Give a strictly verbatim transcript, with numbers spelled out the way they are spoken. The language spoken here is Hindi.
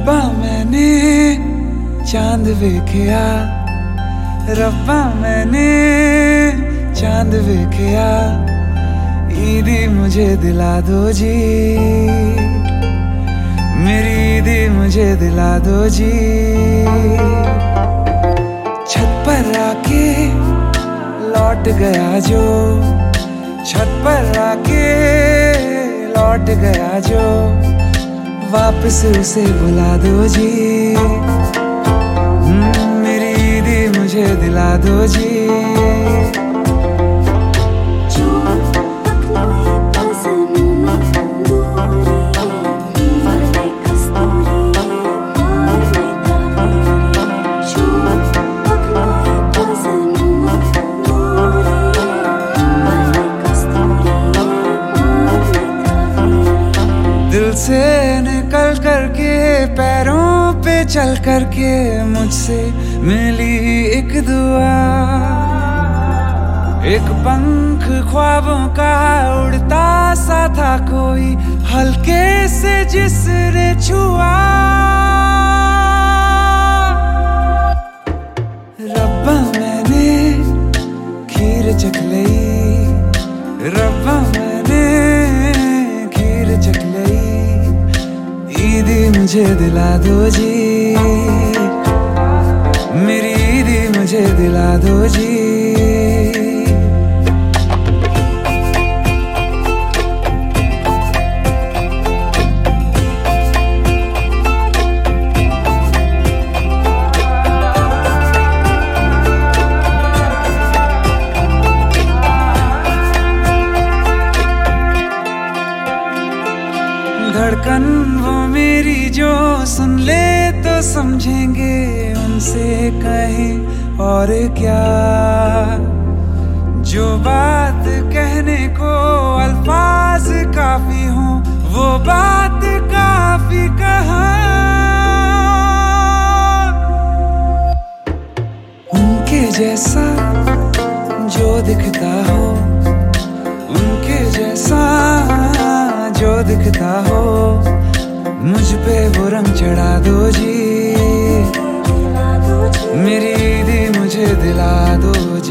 रब्बा मैंने चांद वेखिया, रब्बा मैंने चांद वेखिया, ईदी मुझे दिला दो जी, मेरी ईदी मुझे दिला दो जी। छत पर आके लौट गया जो, छत पर आके लौट गया जो, वापस उसे बुला दो जी, मेरी ईदी मुझे दिला दो जी। दिल से निकल करके पैरों पे चल करके मुझसे मिली एक दुआ, एक पंख ख्वाबों का उड़ता सा था कोई, हल्के से जिसने छुआ। रब्बा मैंने खीर चख लई, रब्बा मैंने खीर चख लई, ईदी मुझे दिला दो जी, मेरी ईदी मुझे दिला दो जी। धड़कन वो मेरी जो सुन ले तो समझेंगे, उनसे कहें और क्या, जो बात कहने को अल्फाज काफी हो, वो बात काफी कहाँ। उनके जैसा जो दिखता हो, उनके जैसा जो दिखता हो, मुझ पे वो रंग चढ़ा दो जी, मेरी ईदी मुझे दिला दो जी।